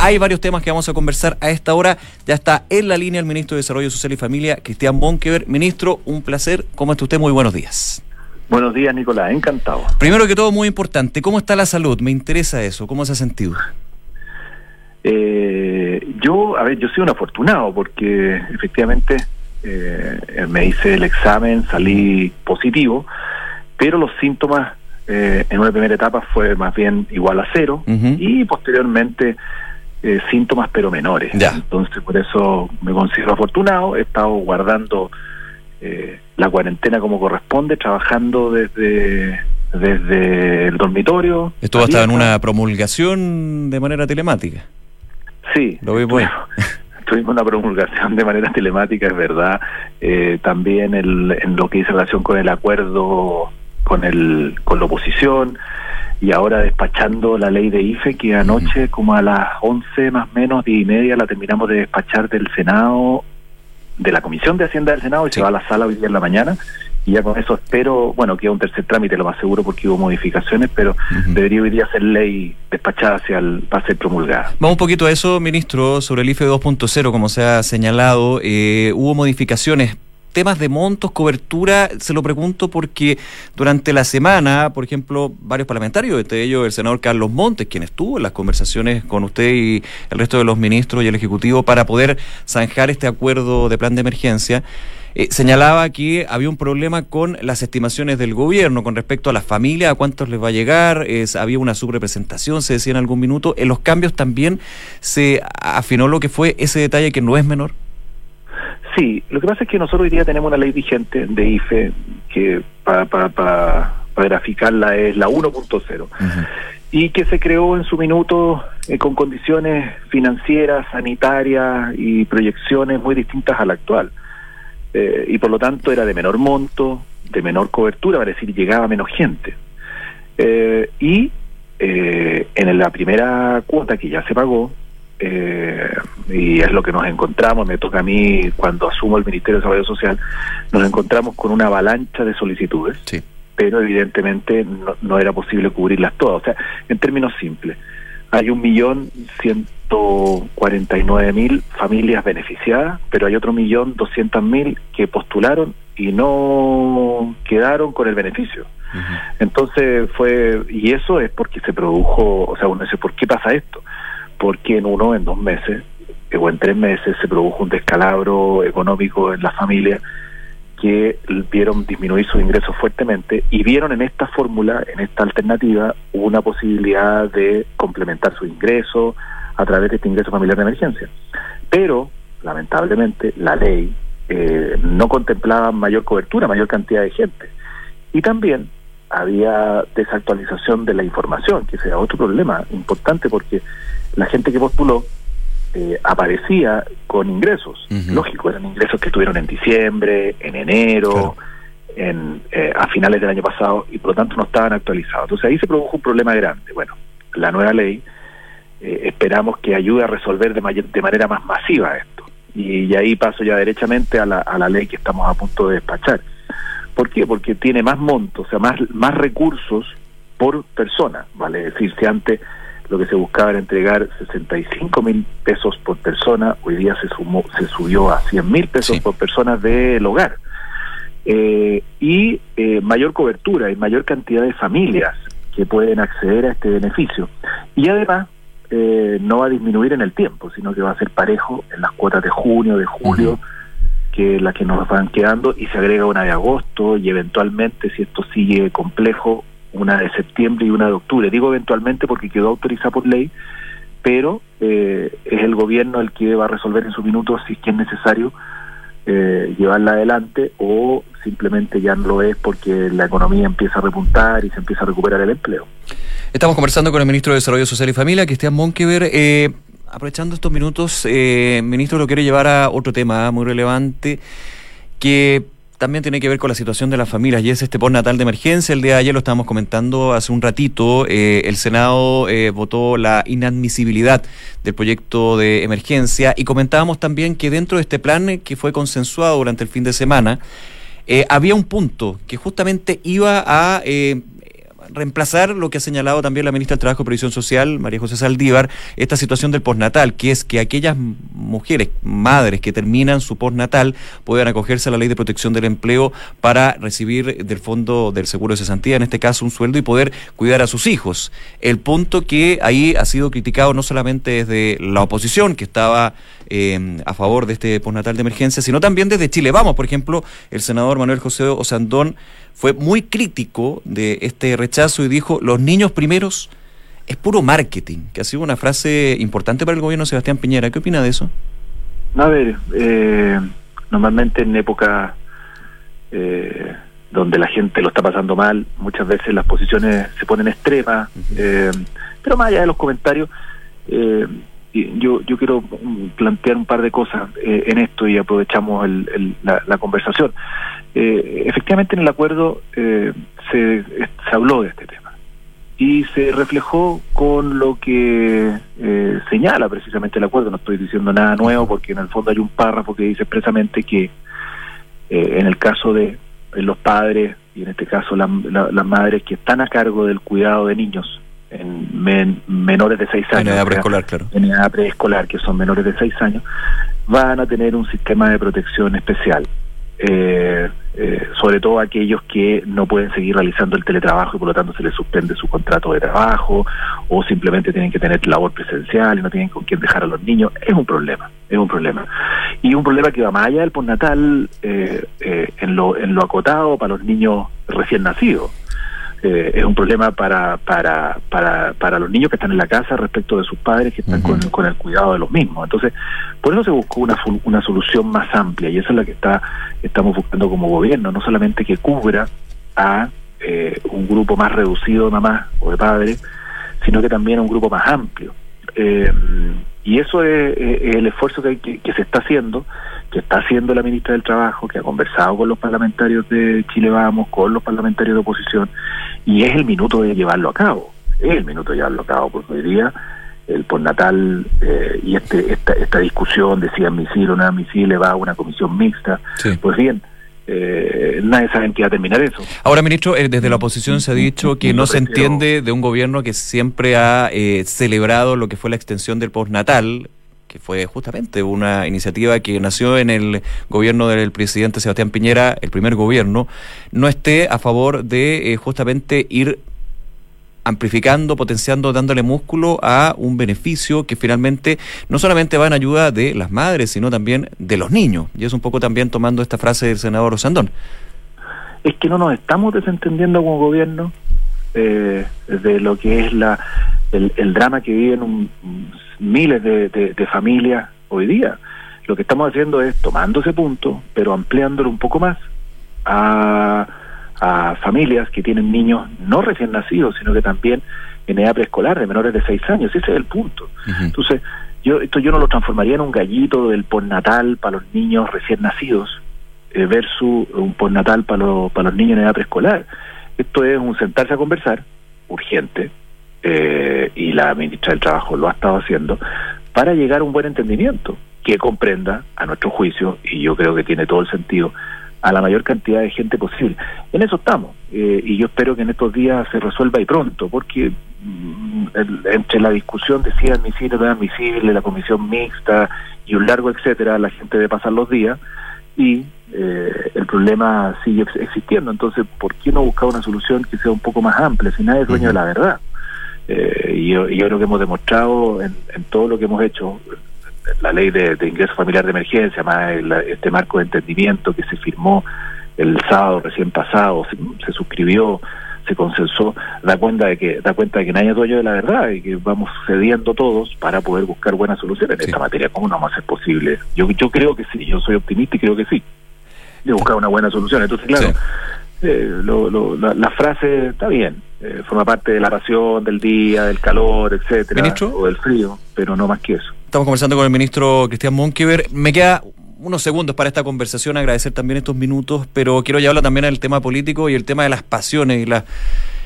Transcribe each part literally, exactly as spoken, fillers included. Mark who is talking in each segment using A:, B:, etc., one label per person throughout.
A: Hay varios temas que vamos a conversar a esta hora. Ya está en la línea el ministro de Desarrollo Social y Familia, Cristian Bonkever. Ministro, un placer. ¿Cómo está usted? Muy buenos días.
B: Buenos días, Nicolás. Encantado.
A: Primero que todo, muy importante, ¿cómo está la salud? Me interesa eso. ¿Cómo se ha sentido?
B: Eh, yo, a ver, yo soy un afortunado porque efectivamente eh, me hice el examen, salí positivo, pero los síntomas eh, en una primera etapa fue más bien igual a cero, uh-huh. y posteriormente eh, síntomas pero menores.
A: Ya.
B: Entonces por eso me considero afortunado. He estado guardando eh, la cuarentena como corresponde, trabajando desde desde el dormitorio.
A: ¿Esto va a estar en una promulgación de manera telemática?
B: Sí,
A: lo vi bueno.
B: Tuvimos una promulgación de manera telemática, es verdad. Eh, también el, en lo que dice relación con el acuerdo con el con la oposición, y ahora despachando la ley de I F E, que anoche, como a las once más o menos, diez y media, la terminamos de despachar del Senado, de la Comisión de Hacienda del Senado, y sí. Se va a la sala hoy día en la mañana. Y ya con eso espero, bueno, queda un tercer trámite, lo más seguro, porque hubo modificaciones, pero uh-huh. debería hoy día ser ley despachada hacia el, para ser promulgada.
A: Vamos un poquito a eso, ministro, sobre el I F E dos punto cero, como se ha señalado. Eh, hubo modificaciones, temas de montos, cobertura. Se lo pregunto porque durante la semana, por ejemplo, varios parlamentarios, entre ellos el senador Carlos Montes, quien estuvo en las conversaciones con usted y el resto de los ministros y el Ejecutivo para poder zanjar este acuerdo de plan de emergencia, Eh, señalaba que había un problema con las estimaciones del gobierno con respecto a las familias, a cuántos les va a llegar, eh, había una subrepresentación, se decía en algún minuto. En los cambios también se afinó lo que fue ese detalle, que no es menor.
B: Sí, lo que pasa es que nosotros hoy día tenemos una ley vigente de I F E que para pa, pa, pa graficarla es la uno punto cero, uh-huh. y que se creó en su minuto eh, con condiciones financieras, sanitarias y proyecciones muy distintas a la actual. Eh, y por lo tanto era de menor monto, de menor cobertura, para decir, llegaba menos gente. Eh, y eh, en la primera cuota que ya se pagó, eh, y es lo que nos encontramos, me toca a mí cuando asumo el Ministerio de Desarrollo Social, nos encontramos con una avalancha de solicitudes, sí. pero evidentemente no, no era posible cubrirlas todas. O sea, en términos simples, hay un millón ciento cuarenta y nueve mil familias beneficiadas, pero hay otro millón doscientos mil que postularon y no quedaron con el beneficio. Uh-huh. Entonces fue, y eso es porque se produjo, o sea, uno dice, ¿por qué pasa esto? Porque en uno, en dos meses, o en tres meses, se produjo un descalabro económico en las familias que vieron disminuir sus ingresos fuertemente y vieron en esta fórmula, en esta alternativa, una posibilidad de complementar sus ingresos a través de este ingreso familiar de emergencia. Pero, lamentablemente, la ley eh, no contemplaba mayor cobertura, mayor cantidad de gente. Y también había desactualización de la información, que sea otro problema importante, porque la gente que postuló Eh, aparecía con ingresos, uh-huh. lógico, eran ingresos que tuvieron en diciembre, en enero, claro. en eh, a finales del año pasado, y por lo tanto no estaban actualizados. Entonces ahí se produjo un problema grande. Bueno, la nueva ley eh, esperamos que ayude a resolver de, mayor, de manera más masiva esto, y, y ahí paso ya derechamente a la, a la ley que estamos a punto de despachar. ¿Por qué? Porque tiene más montos, o sea, más, más recursos por persona, ¿vale? Es decir, si antes lo que se buscaba era entregar sesenta y cinco mil pesos por persona, hoy día se sumó, se subió a cien mil pesos, sí. por persona del hogar. Eh, y eh, mayor cobertura y mayor cantidad de familias que pueden acceder a este beneficio. Y además, eh, no va a disminuir en el tiempo, sino que va a ser parejo en las cuotas de junio, de julio, uh-huh. que las que nos van quedando, y se agrega una de agosto, y eventualmente, si esto sigue complejo, una de septiembre y una de octubre. Digo eventualmente porque quedó autorizada por ley, pero eh, es el gobierno el que va a resolver en su minuto si es que es necesario eh, llevarla adelante, o simplemente ya no lo es porque la economía empieza a repuntar y se empieza a recuperar el empleo.
A: Estamos conversando con el ministro de Desarrollo Social y Familia, Cristian Bonkever. Eh, aprovechando estos minutos, eh, ministro, lo quiero llevar a otro tema muy relevante que también tiene que ver con la situación de las familias, y es este postnatal de emergencia. El día de ayer lo estábamos comentando hace un ratito, eh, el Senado eh, votó la inadmisibilidad del proyecto de emergencia, y comentábamos también que dentro de este plan eh, que fue consensuado durante el fin de semana, eh, había un punto que justamente iba a eh, reemplazar lo que ha señalado también la ministra del Trabajo y Previsión Social, María José Saldívar, esta situación del postnatal, que es que aquellas mujeres, madres que terminan su postnatal puedan acogerse a la Ley de Protección del Empleo para recibir del Fondo del Seguro de Cesantía, en este caso un sueldo, y poder cuidar a sus hijos. El punto que ahí ha sido criticado no solamente desde la oposición, que estaba eh, a favor de este postnatal de emergencia, sino también desde Chile Vamos. Por ejemplo, el senador Manuel José Osandón fue muy crítico de este rechazo y dijo: los niños primeros es puro marketing, que ha sido una frase importante para el gobierno de Sebastián Piñera. ¿Qué opina de eso?
B: A ver, eh, normalmente en época eh, donde la gente lo está pasando mal, muchas veces las posiciones se ponen extremas, uh-huh. eh, pero más allá de los comentarios, eh, yo yo quiero plantear un par de cosas eh, en esto, y aprovechamos el, el, la, la conversación. Eh, efectivamente, en el acuerdo eh, se, se habló de este tema y se reflejó con lo que eh, señala precisamente el acuerdo. No estoy diciendo nada nuevo, porque en el fondo hay un párrafo que dice expresamente que eh, en el caso de los padres, y en este caso la, la, las madres que están a cargo del cuidado de niños en men, menores de seis años,
A: en edad preescolar, claro,
B: en edad preescolar, que son menores de seis años, van a tener un sistema de protección especial, eh, eh, sobre todo aquellos que no pueden seguir realizando el teletrabajo y por lo tanto se les suspende su contrato de trabajo, o simplemente tienen que tener labor presencial y no tienen con quién dejar a los niños. Es un problema, es un problema. Y un problema que va más allá del postnatal, eh, eh, en lo en lo acotado para los niños recién nacidos. Eh, es un problema para, para para para los niños que están en la casa respecto de sus padres que están uh-huh. con, con el cuidado de los mismos. Entonces, por eso se buscó una una solución más amplia, y esa es la que está estamos buscando como gobierno, no solamente que cubra a eh, un grupo más reducido de mamás o de padres, sino que también a un grupo más amplio. Eh, y eso es, es el esfuerzo que, que, que se está haciendo, que está haciendo la ministra del Trabajo, que ha conversado con los parlamentarios de Chile Vamos, con los parlamentarios de oposición, y es el minuto de llevarlo a cabo, es el minuto de llevarlo a cabo, porque hoy día el postnatal eh, y este esta, esta discusión de si admisible o no admisible va a una comisión mixta, sí. Pues bien, Eh, nadie sabe en qué va a terminar eso.
A: Ahora, ministro, eh, desde la oposición se ha dicho que no se entiende de un gobierno que siempre ha eh, celebrado lo que fue la extensión del postnatal, que fue justamente una iniciativa que nació en el gobierno del presidente Sebastián Piñera, el primer gobierno, no esté a favor de eh, justamente ir amplificando, potenciando, dándole músculo a un beneficio que finalmente no solamente va en ayuda de las madres, sino también de los niños. Y es un poco también tomando esta frase del senador Osandón.
B: Es que no nos estamos desentendiendo como gobierno eh, de lo que es la el, el drama que viven un, miles de, de, de familias hoy día. Lo que estamos haciendo es tomando ese punto, pero ampliándolo un poco más a a familias que tienen niños no recién nacidos, sino que también en edad preescolar, de menores de seis años. Ese es el punto. Uh-huh. Entonces, yo esto yo no lo transformaría en un gallito del postnatal para los niños recién nacidos eh, versus un postnatal para los, para los niños en edad preescolar. Esto es un sentarse a conversar, urgente, eh, y la ministra del Trabajo lo ha estado haciendo, para llegar a un buen entendimiento que comprenda, a nuestro juicio, y yo creo que tiene todo el sentido, a la mayor cantidad de gente posible. En eso estamos, eh, y yo espero que en estos días se resuelva y pronto, porque mm, el, entre la discusión de si es admisible o no es admisible, la comisión mixta y un largo etcétera, la gente debe pasar los días y eh, el problema sigue ex- existiendo. Entonces, ¿por qué no buscar una solución que sea un poco más amplia? Si nadie es dueño uh-huh. de la verdad. Eh, y, yo, y yo creo que hemos demostrado en, en todo lo que hemos hecho, la ley de, de ingreso familiar de emergencia, más el, este marco de entendimiento que se firmó el sábado recién pasado, se, se suscribió, se consensó, da cuenta de que da cuenta de que nadie es dueño de la verdad y que vamos cediendo todos para poder buscar buenas soluciones en sí. esta materia. ¿Cómo no vamos a ser posible? Yo yo creo que sí, yo soy optimista y creo que sí, de buscar una buena solución. Entonces, claro, sí. eh, lo, lo, la, la frase está bien, eh, forma parte de la pasión del día, del calor, etcétera, ¿Ministro? O del frío, pero no más que eso.
A: Estamos conversando con el ministro Cristian Monkever. Me queda unos segundos para esta conversación, agradecer también estos minutos, pero quiero llevarlo también al tema político y el tema de las pasiones y las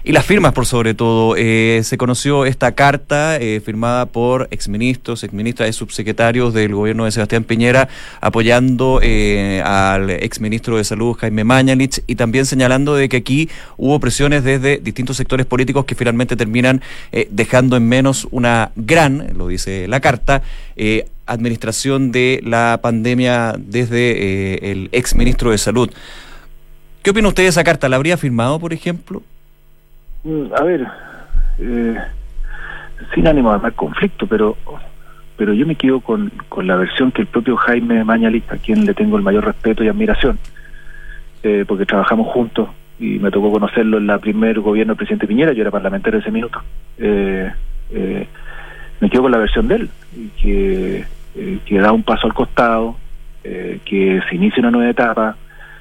A: Y las firmas, por sobre todo. Eh, se conoció esta carta eh, firmada por exministros, exministras y subsecretarios del gobierno de Sebastián Piñera, apoyando eh, al exministro de Salud, Jaime Mañalich, y también señalando de que aquí hubo presiones desde distintos sectores políticos que finalmente terminan eh, dejando en menos una gran, lo dice la carta, eh, administración de la pandemia desde eh, el exministro de Salud. ¿Qué opina usted de esa carta? ¿La habría firmado, por ejemplo?
B: A ver, eh, sin ánimo de armar conflicto, pero pero yo me quedo con, con la versión que el propio Jaime Mañalich, a quien le tengo el mayor respeto y admiración, eh, porque trabajamos juntos y me tocó conocerlo en la primer gobierno del presidente Piñera. Yo era parlamentario ese minuto. Eh, eh, me quedo con la versión de él, que, eh, que da un paso al costado, eh, que se inicia una nueva etapa.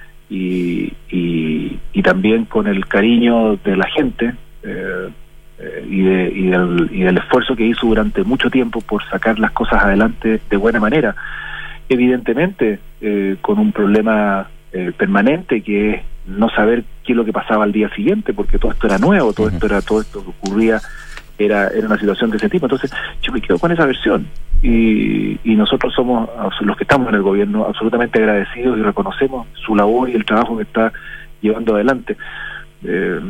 B: Y, y, y también con el cariño de la gente eh, eh, y, de, y, del, y del esfuerzo que hizo durante mucho tiempo por sacar las cosas adelante de buena manera. Evidentemente eh, con un problema eh, permanente, que es no saber qué es lo que pasaba al día siguiente, porque todo esto era nuevo, todo esto era todo esto que ocurría era era una situación de ese tipo. Entonces yo me quedo con esa versión. Y, y nosotros somos, los que estamos en el gobierno, absolutamente agradecidos y reconocemos su labor y el trabajo que está llevando adelante. Eh,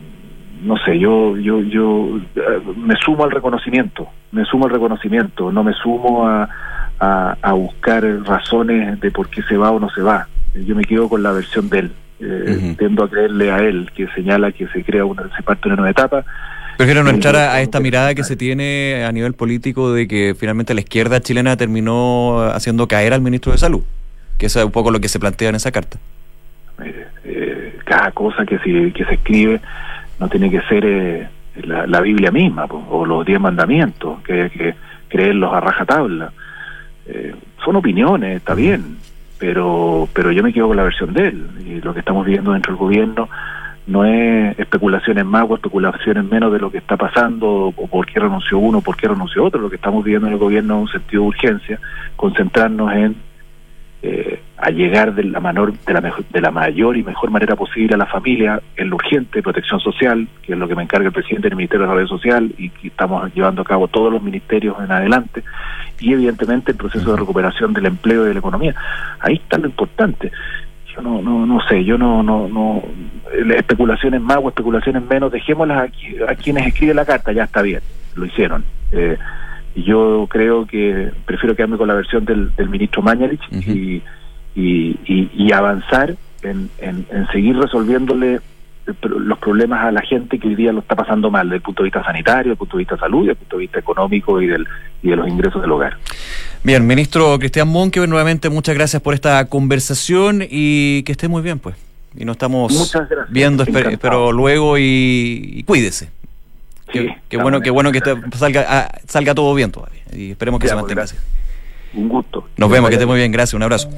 B: no sé, yo yo yo me sumo al reconocimiento, me sumo al reconocimiento, no me sumo a, a, a buscar razones de por qué se va o no se va. Yo me quedo con la versión de él. Eh, uh-huh. Tendo a creerle a él, que señala que se crea una, se parte una nueva etapa.
A: Prefiero no entrar a, a esta mirada que se tiene a nivel político de que finalmente la izquierda chilena terminó haciendo caer al ministro de Salud, que eso es un poco lo que se plantea en esa carta.
B: Eh, eh, cada cosa que se, que se escribe no tiene que ser eh, la, la Biblia misma, pues, o los diez mandamientos, que hay que creerlos a rajatabla. Eh, son opiniones, está bien, pero pero yo me quedo con la versión de él, y lo que estamos viendo dentro del gobierno no es especulaciones más o especulaciones menos de lo que está pasando, o por qué renunció uno, por qué renunció otro. Lo que estamos viviendo en el gobierno es un sentido de urgencia, concentrarnos en eh, a llegar de la, menor, de, la mejor, de la mayor y mejor manera posible a la familia, en lo urgente, protección social, que es lo que me encarga el presidente del Ministerio de Desarrollo Social, y que estamos llevando a cabo todos los ministerios en adelante, y evidentemente el proceso de recuperación del empleo y de la economía. Ahí está lo importante. Yo no, no, no sé, yo no, no, no, especulaciones más o especulaciones menos, dejémoslas a, a quienes escriben la carta, ya está bien, lo hicieron. Eh, y yo creo que prefiero quedarme con la versión del, del ministro Mañalich, uh-huh. y, y, y, y avanzar en, en, en seguir resolviéndole los problemas a la gente que hoy día lo está pasando mal, desde el punto de vista sanitario, desde el punto de vista de salud, desde el punto de vista económico y, del, y de los ingresos del hogar.
A: Bien, ministro Cristian Monkeberg, nuevamente muchas gracias por esta conversación y que esté muy bien, pues. Y nos estamos viendo, esper, espero luego, y, y cuídese. Sí, qué, qué bueno, qué bueno que te, salga ah, salga todo bien todavía, y esperemos que ya, se mantenga así.
B: Un gusto.
A: Nos vemos, que esté muy bien, gracias, un abrazo.